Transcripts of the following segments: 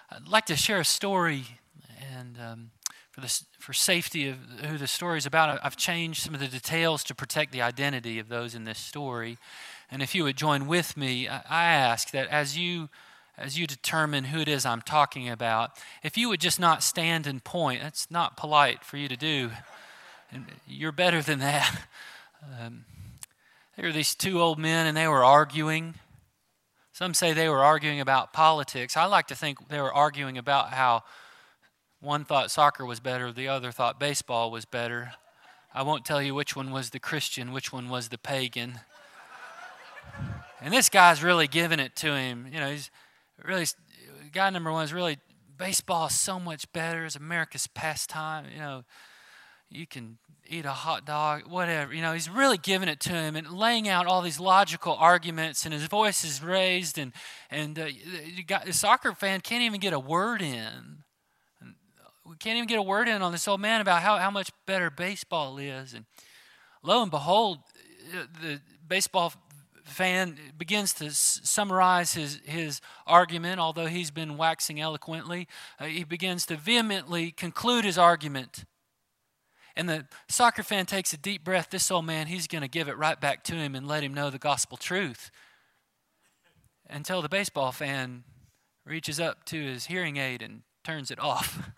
I'd like to share a story, and for safety of who the story is about, I've changed some of the details to protect the identity of those in this story. And if you would join with me, I ask that as you determine who it is I'm talking about, if you would just not stand and point. That's not polite for you to do. And you're better than that. There were these two old men, and they were arguing. Some say they were arguing about politics. I like to think they were arguing about how one thought soccer was better, the other thought baseball was better. I won't tell you which one was the Christian, which one was the pagan. And this guy's really giving it to him. You know, he's really, guy number one is really, baseball is so much better. It's America's pastime. You know, you can eat a hot dog, whatever. You know, he's really giving it to him and laying out all these logical arguments, and his voice is raised, and the soccer fan can't even get a word in. We can't even get a word in on this old man about how much better baseball is. And lo and behold, the baseball fan begins to summarize his argument, although he's been waxing eloquently. He begins to vehemently conclude his argument. And the soccer fan takes a deep breath. This old man, he's going to give it right back to him and let him know the gospel truth. Until the baseball fan reaches up to his hearing aid and turns it off.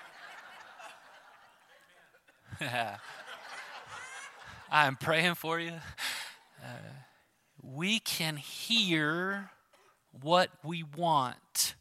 I'm praying for you. We can hear what we want.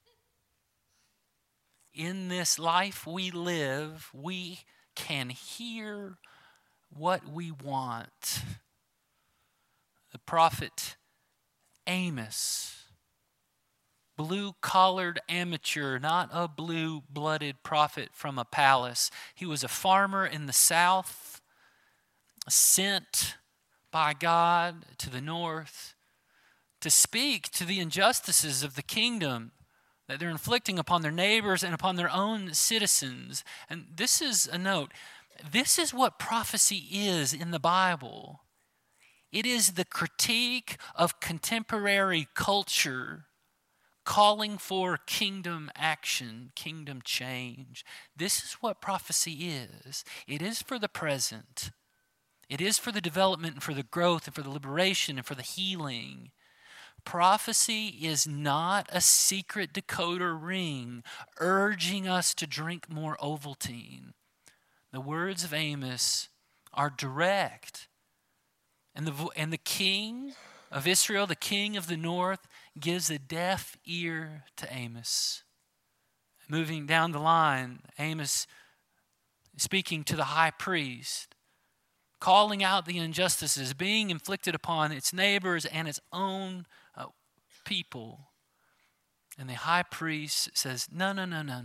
In this life we live, we can hear what we want. The prophet Amos, blue-collared amateur, not a blue-blooded prophet from a palace. He was a farmer in the south, sent by God to the north to speak to the injustices of the kingdom that they're inflicting upon their neighbors and upon their own citizens. And this is a note. This is what prophecy is in the Bible. It is the critique of contemporary culture calling for kingdom action, kingdom change. This is what prophecy is. It is for the present. It is for the development and for the growth and for the liberation and for the healing. Prophecy is not a secret decoder ring urging us to drink more Ovaltine. The words of Amos are direct. And the king of Israel, the king of the north, gives a deaf ear to Amos. Moving down the line, Amos speaking to the high priest, calling out the injustices being inflicted upon its neighbors and its own people. And the high priest says, no.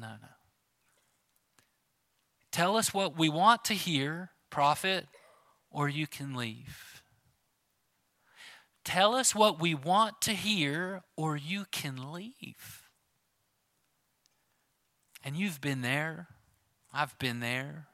Tell us what we want to hear, prophet, or you can leave. Tell us what we want to hear, or you can leave. And you've been there. I've been there.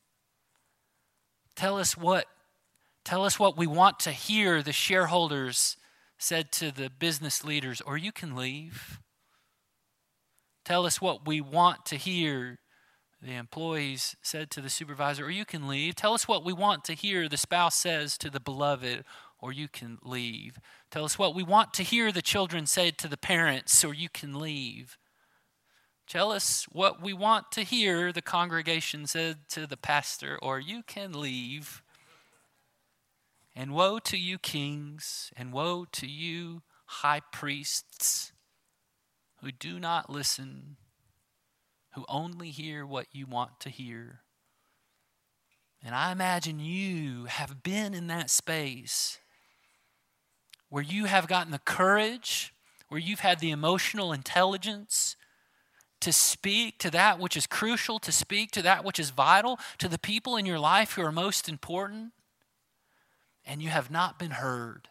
Tell us what we want to hear, the shareholders said to the business leaders, or you can leave. Tell us what we want to hear, the employees said to the supervisor, or you can leave. Tell us what we want to hear, the spouse says to the beloved, or you can leave. Tell us what we want to hear, the children said to the parents, or you can leave. Tell us what we want to hear, the congregation said to the pastor, or you can leave. And woe to you kings, and woe to you high priests who do not listen, who only hear what you want to hear. And I imagine you have been in that space where you have gotten the courage, where you've had the emotional intelligence to speak to that which is crucial, to speak to that which is vital, to the people in your life who are most important. And you have not been heard.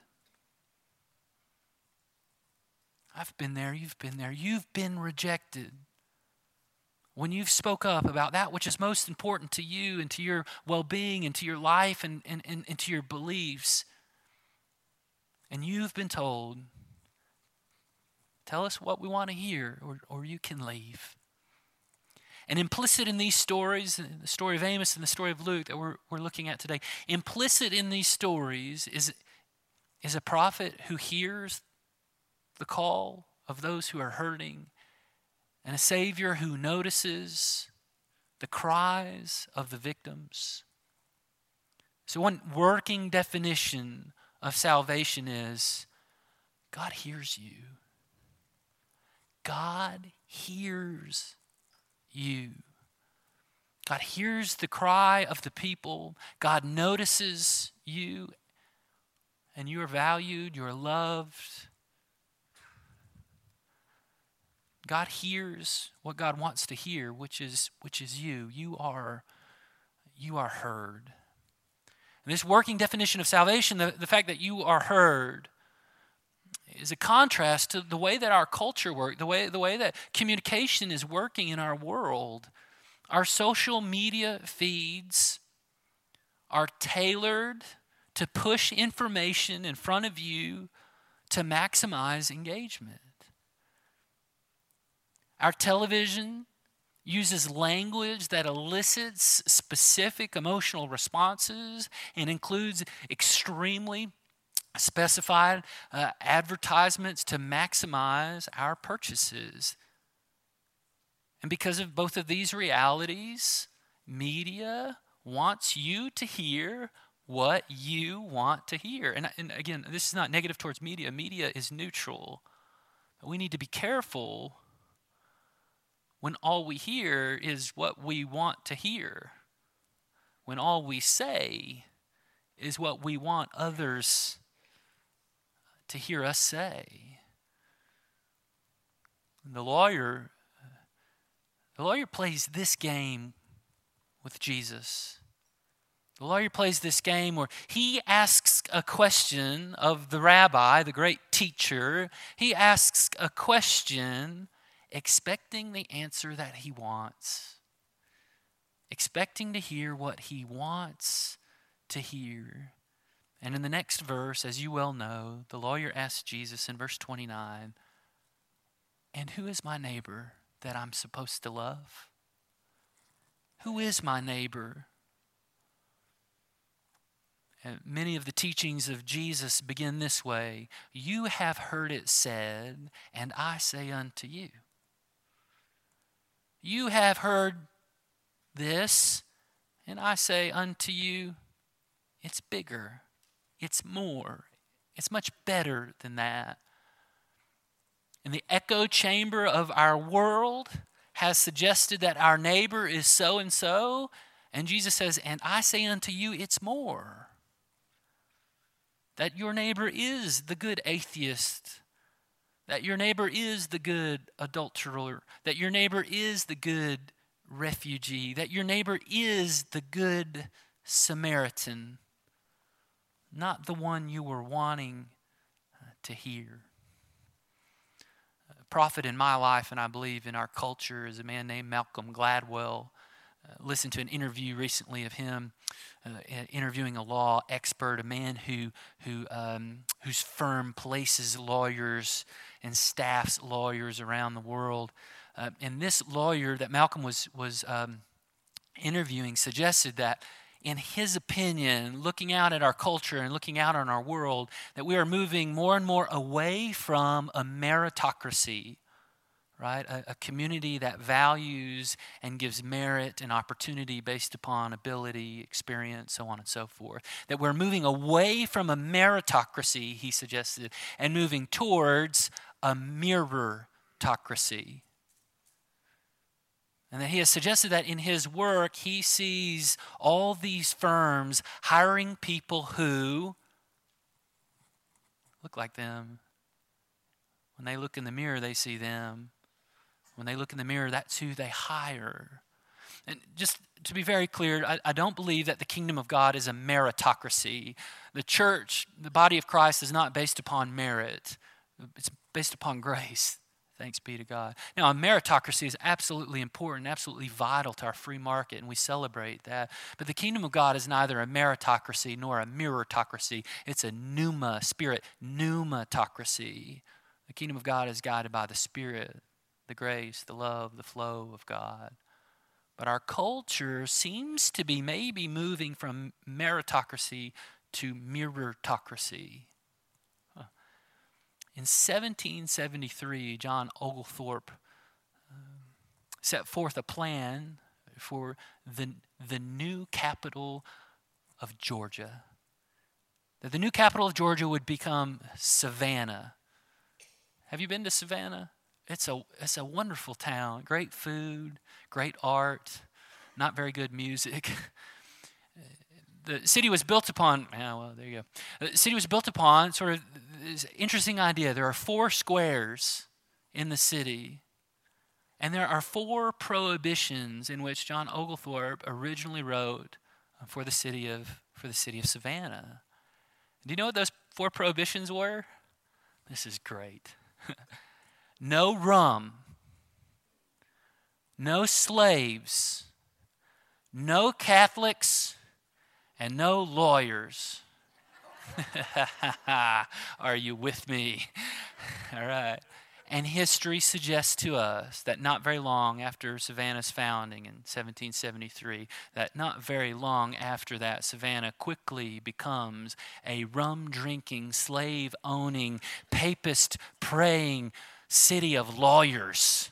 I've been there, you've been there. You've been rejected. When you've spoke up about that which is most important to you and to your well-being and to your life and to your beliefs, and you've been told, Tell us what we want to hear, or you can leave. And implicit in these stories, the story of Amos and the story of Luke that we're looking at today, implicit in these stories is a prophet who hears the call of those who are hurting, and a Savior who notices the cries of the victims. So one working definition of salvation is God hears you. God hears you. God hears the cry of the people. God notices you, and you are valued, you are loved. God hears what God wants to hear, which is you. You are heard. And this working definition of salvation, the fact that you are heard, is a contrast to the way that our culture works, the way that communication is working in our world. Our social media feeds are tailored to push information in front of you to maximize engagement. Our television uses language that elicits specific emotional responses and includes extremely specified advertisements to maximize our purchases. And because of both of these realities, media wants you to hear what you want to hear. And again, this is not negative towards media. Media is neutral. But we need to be careful when all we hear is what we want to hear. When all we say is what we want others to hear us say. The lawyer plays this game with Jesus. The lawyer plays this game where he asks a question of the rabbi, the great teacher. He asks a question expecting the answer that he wants, expecting to hear what he wants to hear. And in the next verse, as you well know, the lawyer asks Jesus in verse 29, "And who is my neighbor that I'm supposed to love?" Who is my neighbor? And many of the teachings of Jesus begin this way: "You have heard it said, and I say unto you." You have heard this, and I say unto you, it's bigger, it's more, it's much better than that. And the echo chamber of our world has suggested that our neighbor is so and so, and Jesus says, and I say unto you, it's more. That your neighbor is the good atheist, that your neighbor is the good adulterer, that your neighbor is the good refugee, that your neighbor is the good Samaritan, not the one you were wanting to hear. A prophet in my life, and I believe in our culture, is a man named Malcolm Gladwell. Listened to an interview recently of him interviewing a law expert, a man whose firm places lawyers and staffs lawyers around the world. And this lawyer that Malcolm was interviewing suggested that, in his opinion, looking out at our culture and looking out on our world, that we are moving more and more away from a meritocracy, right? A community that values and gives merit and opportunity based upon ability, experience, so on and so forth. That we're moving away from a meritocracy, he suggested, and moving towards a mirrorocracy. And that he has suggested that in his work, he sees all these firms hiring people who look like them. When they look in the mirror, they see them. When they look in the mirror, that's who they hire. And just to be very clear, I don't believe that the kingdom of God is a meritocracy. The church, the body of Christ, is not based upon merit. It's based upon grace. Thanks be to God. Now, a meritocracy is absolutely important, absolutely vital to our free market, and we celebrate that. But the kingdom of God is neither a meritocracy nor a mirrorocracy. It's a pneumatocracy. The kingdom of God is guided by the Spirit, the grace, the love, the flow of God. But our culture seems to be maybe moving from meritocracy to mirrortocracy. In 1773, John Oglethorpe set forth a plan for the new capital of Georgia. That the new capital of Georgia would become Savannah. Have you been to Savannah? It's a wonderful town. Great food, great art, not very good music. The city was built upon, there you go. The city was built upon sort of this interesting idea. There are 4 squares in the city, and there are 4 prohibitions in which John Oglethorpe originally wrote for the city of Savannah. Do you know what those 4 prohibitions were? This is great. No rum, no slaves, no Catholics, and no lawyers. Are you with me? All right. And history suggests to us that not very long after Savannah's founding in 1773, that not very long after that, Savannah quickly becomes a rum-drinking, slave-owning, papist-praying city of lawyers.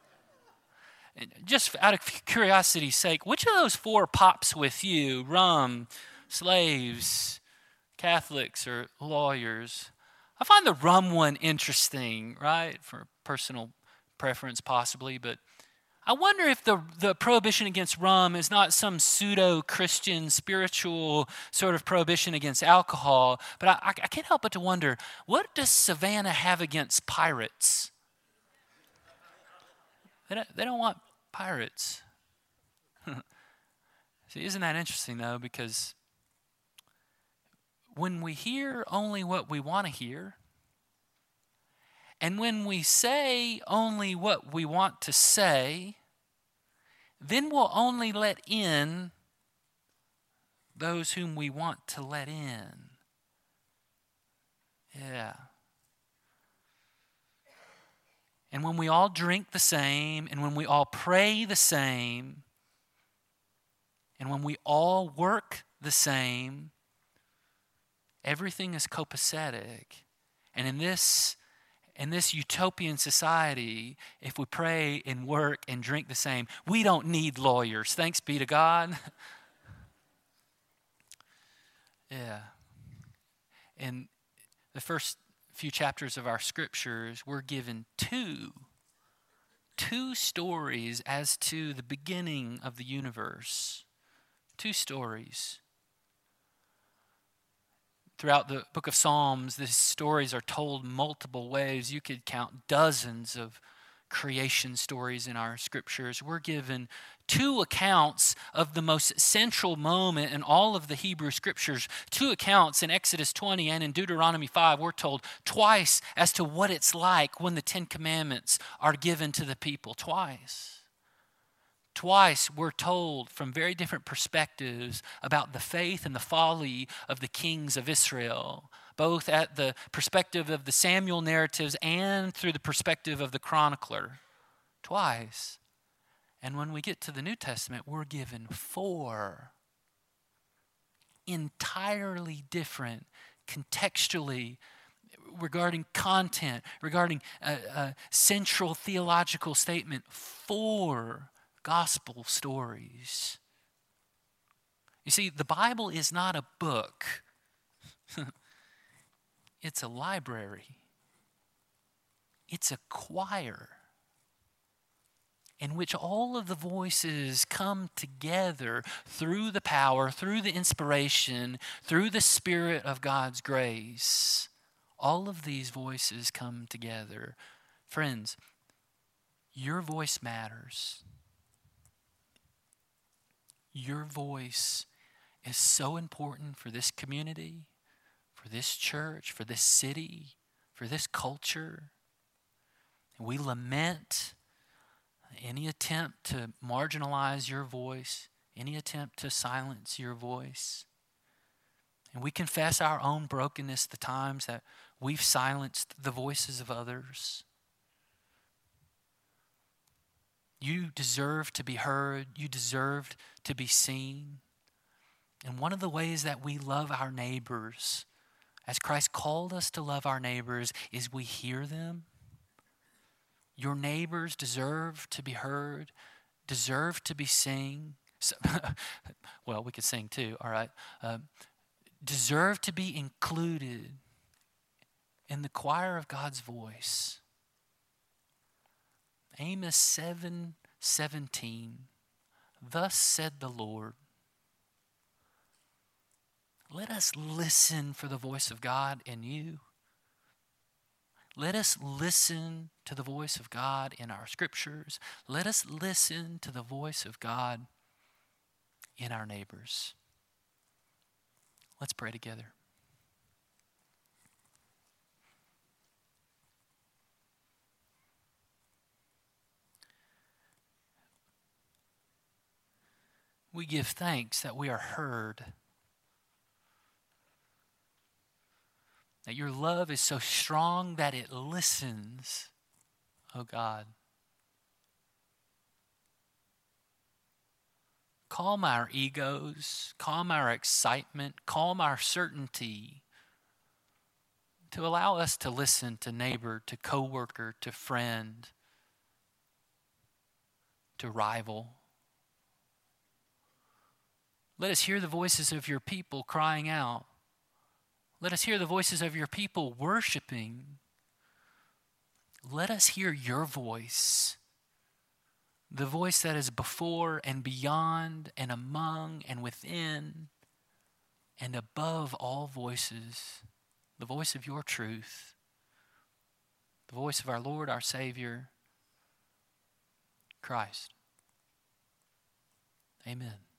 Just out of curiosity's sake, which of those 4 pops with you? Rum, slaves, Catholics, or lawyers? I find the rum one interesting, right? For personal preference possibly, but I wonder if the prohibition against rum is not some pseudo-Christian spiritual sort of prohibition against alcohol, but I can't help but to wonder, what does Savannah have against pirates? They don't want pirates. See, isn't that interesting, though? Because when we hear only what we want to hear, and when we say only what we want to say, then we'll only let in those whom we want to let in. Yeah. And when we all drink the same, and when we all pray the same, and when we all work the same, everything is copacetic. And in this utopian society, if we pray and work and drink the same, we don't need lawyers. Thanks be to God. Yeah. In the first few chapters of our scriptures, we're given two stories as to the beginning of the universe. 2 stories. Throughout the book of Psalms, these stories are told multiple ways. You could count dozens of creation stories in our scriptures. We're given 2 accounts of the most central moment in all of the Hebrew scriptures. 2 accounts in Exodus 20 and in Deuteronomy 5. We're told twice as to what it's like when the 10 Commandments are given to the people. Twice we're told from very different perspectives about the faith and the folly of the kings of Israel, both at the perspective of the Samuel narratives and through the perspective of the chronicler. Twice. And when we get to the New Testament, we're given 4 entirely different, contextually, regarding content, regarding a central theological statement, 4 gospel stories. You see, the Bible is not a book. It's a library. It's a choir in which all of the voices come together through the power, through the inspiration, through the Spirit of God's grace. All of these voices come together. Friends, your voice matters. Your voice is so important for this community, for this church, for this city, for this culture. And we lament any attempt to marginalize your voice, any attempt to silence your voice. And we confess our own brokenness, the times that we've silenced the voices of others. You deserve to be heard. You deserve to be seen. And one of the ways that we love our neighbors, as Christ called us to love our neighbors, is we hear them. Your neighbors deserve to be heard, deserve to be seen. Well, we could sing too, all right. Deserve to be included in the choir of God's voice. Amos 7:17. Thus said the Lord. Let us listen for the voice of God in you. Let us listen to the voice of God in our scriptures. Let us listen to the voice of God in our neighbors. Let's pray together. We give thanks that we are heard, that your love is so strong that it listens, oh God. Calm our egos, calm our excitement, calm our certainty to allow us to listen to neighbor, to coworker, to friend, to rival. Let us hear the voices of your people crying out. Let us hear the voices of your people worshiping. Let us hear your voice, the voice that is before and beyond and among and within and above all voices, the voice of your truth, the voice of our Lord, our Savior, Christ. Amen.